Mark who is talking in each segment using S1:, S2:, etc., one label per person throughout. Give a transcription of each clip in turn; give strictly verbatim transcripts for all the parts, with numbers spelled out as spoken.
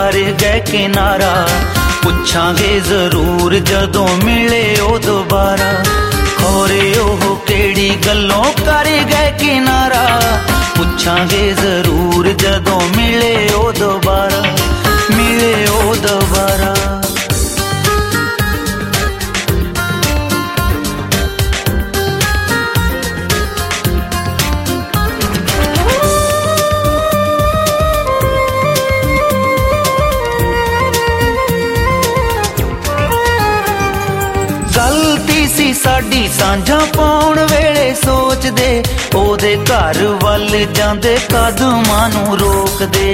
S1: कर गए किनारा, पुछांगे जरूर जदों मिले ओ दोबारा। खोरे ओह केड़ी गल्लों कर गए किनारा, पुछांगे जरूर जदों मिले ओ दोबारा, मिले ओ दोबारा। गलती सी साडी सांझा पाउण वेले सोचदे, ओदे घर वल जांदे कदमां नूं रोकदे।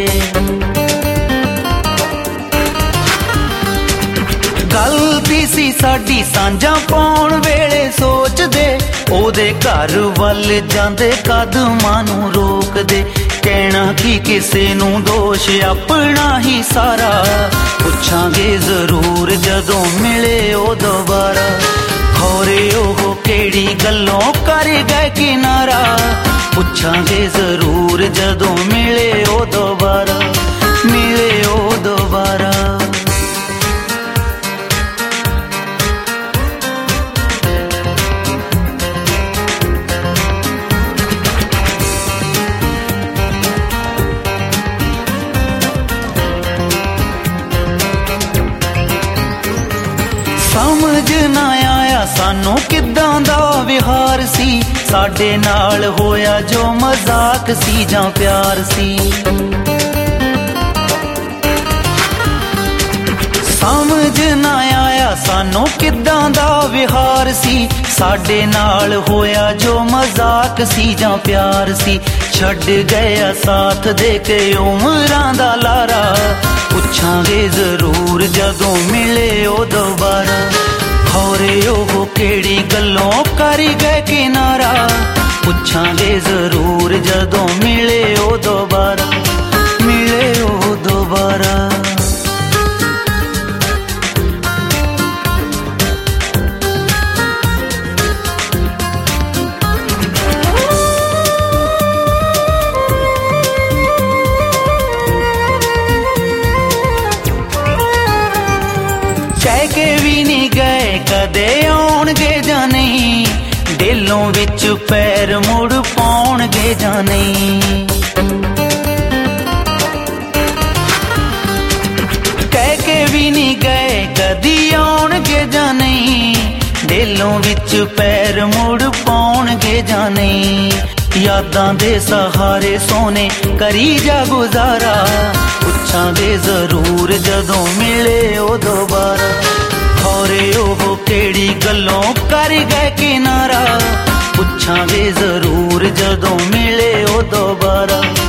S1: गलती सी साडी सांझा पाउण वेले सोचदे, ओदे घर वल जांदे कदमां नूं रोकदे। कहना कि किसे नूं दोष अपना ही सारा, पुछांगे जरूर जदों मिले ओ दोबारा। खोरे ओह केड़ी गल्लों कर गए किनारा, पुछांगे जरूर जदों मिले ओ दोबारा, मिले ओ दोबारा। समझ ना आया सानू किदां दा विहार सी, साडे नाल होया जो मजाक सी जां प्यार सी। समझ ना आया सानू किदां दा विहार सी, साडे नाल होया जो मजाक सी जां प्यार सी। छड़ गया साथ दे के उमरां दा लारा, पुछांगे जरूर जदों मिले ओ दोबारा। खोरे ओह केड़ी गल्लों कर गए किनारा, पुछांगे जरूर जदों मिले ओ दोबारा, मिले ओ दोबारा। कह के भी नहीं गए कदे आउणगे जां नहीं, दिलों विच पैर मुड़ पाउणगे जां नहीं। कह के भी नहीं गए कदी आउणगे जां नहीं, दिलों विच पैर मुड़ पाउणगे जां नहीं। यादां दे सहारे सोने करी जा गुजारा, पुछांगे जरूर जदों मिले ओ दोबारा। खोरे ओह केड़ी गल्लों कर गए किनारा, पुछांगे जरूर जदों मिले ओ दोबारा।